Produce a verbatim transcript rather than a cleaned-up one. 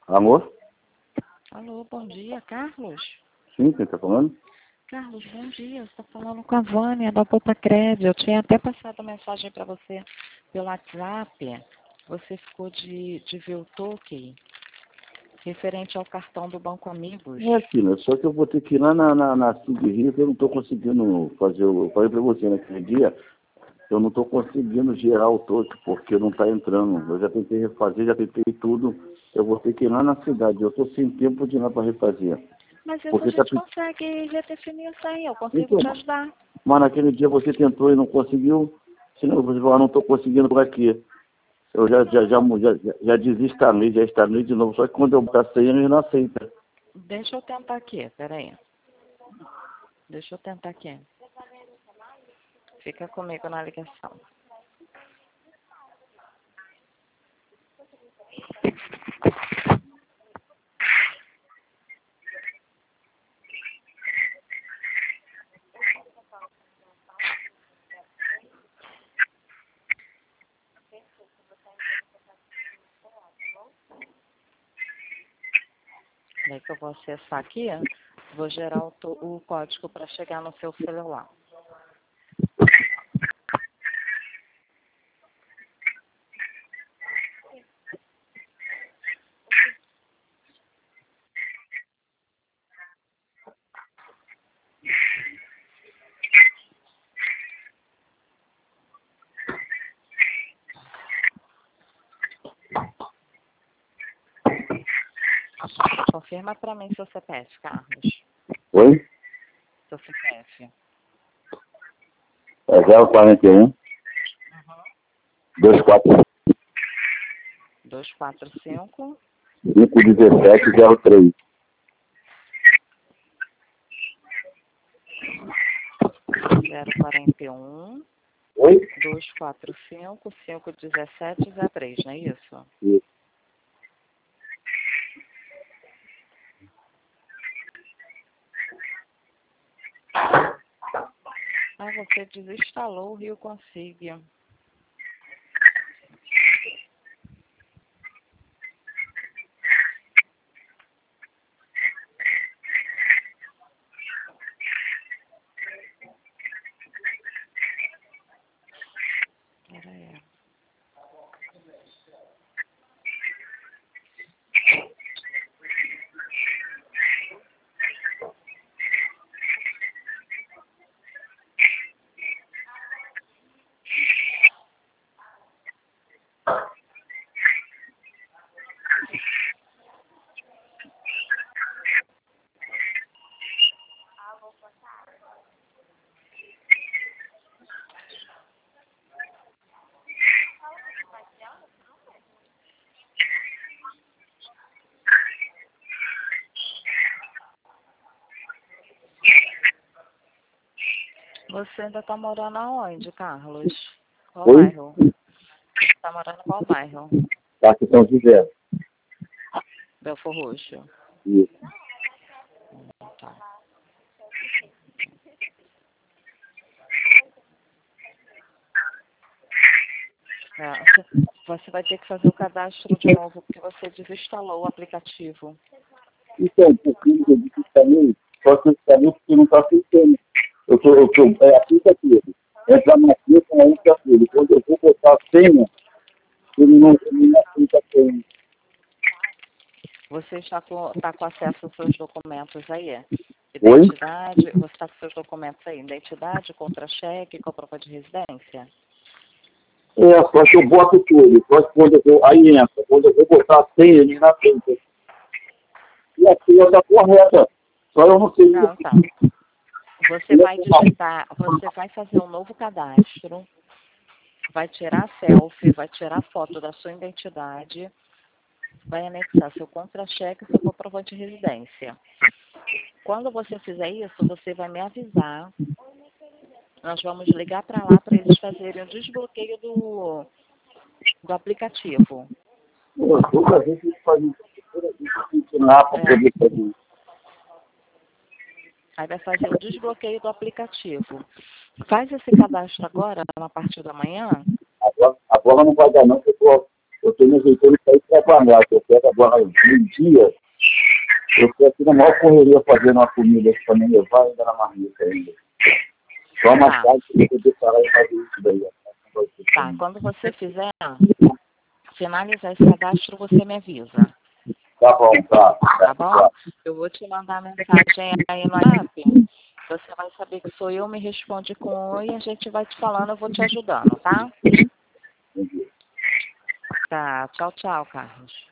Alô? Alô, bom dia, Carlos? Sim, quem está falando? Carlos, bom dia. Você está falando com a Vânia, da Poupa Crédito. Eu tinha até passado mensagem para você pelo WhatsApp. Você ficou de, de ver o token referente ao cartão do Banco Amigos. É, filha, só que eu vou ter que ir lá na, na, na Cid Rio, que eu não estou conseguindo fazer o... Eu falei para você naquele dia, eu não estou conseguindo gerar o token, porque não está entrando. Eu já tentei refazer, já tentei tudo. Eu vou ter que ir lá na cidade. Eu estou sem tempo de ir lá para refazer. Mas isso Porque a gente tá... consegue redefinir isso aí, eu consigo Então, te ajudar. mas naquele dia você tentou e não conseguiu. Senão você falou, ah, não estou conseguindo por aqui. Eu já, já, já, já, já desinstalei, já instalei de novo. Só que quando eu botar a senha, ele não aceita. Deixa eu tentar aqui, peraí. Deixa eu tentar aqui. Fica comigo na ligação. Daí que eu vou acessar aqui, vou gerar o, to- o código para chegar no seu celular. Confirma para mim seu C P F, Carlos. Oi? Seu C P F. É zero quarenta e um, dois quatro dois quatro cinco, cinco um sete zero três. zero quarenta e um, Oi? dois quatro cinco, cinco um sete zero três, não é isso? Isso. Ah, você desinstalou o Rio Consigue. Peraí. Você ainda está morando aonde, Carlos? Qual Oi? bairro? Você está morando em qual bairro? Parque São José. Belfor Roxo. Isso. Tá. É, você vai ter que fazer o cadastro de novo, porque você desinstalou o aplicativo. Então, porque eu desinstalei, só que eu instalei porque não está aceitando. Eu tô, eu tô, é aplicativo. Entra na conta, na aplicativo. Quando eu vou botar a senha, ele não, ele não aceita a senha. Você está com, tá com acesso aos seus documentos aí? Oi? Identidade, você está com seus documentos aí? Identidade, contra-cheque, comprova de residência? É, só que eu boto tudo. Só que quando eu vou, aí entra. Quando eu vou botar a senha, ele não aceita. E a senha está correta. Só eu não sei. Não, tá. Você vai digitar, você vai fazer um novo cadastro, vai tirar a selfie, vai tirar a foto da sua identidade, vai anexar seu contra-cheque e seu comprovante de residência. Quando você fizer isso, você vai me avisar. Nós vamos ligar para lá para eles fazerem o desbloqueio do, do aplicativo. Pô, toda vez que eles fazem isso, toda vez que eu ensinar para É. poder fazer. Aí vai fazer o desbloqueio do aplicativo. Faz esse cadastro agora, na parte da manhã. Agora, agora não vai dar não, que eu tô, eu estou me ajeitando para ir trabalhar, que eu quero agora um dia, eu estou aqui na maior correria fazendo uma comida para me levar ainda na marmita ainda. Só mais Tá. tarde eu vou poder parar e fazer isso daí. Tá, quando você fizer, finalizar esse cadastro, você me avisa. Tá bom, tá. Tá bom? Eu vou te mandar mensagem aí no WhatsApp. Você vai saber que sou eu, me responde com oi e a gente vai te falando, eu vou te ajudando, tá? Entendi. Tá, tchau, tchau, Carlos.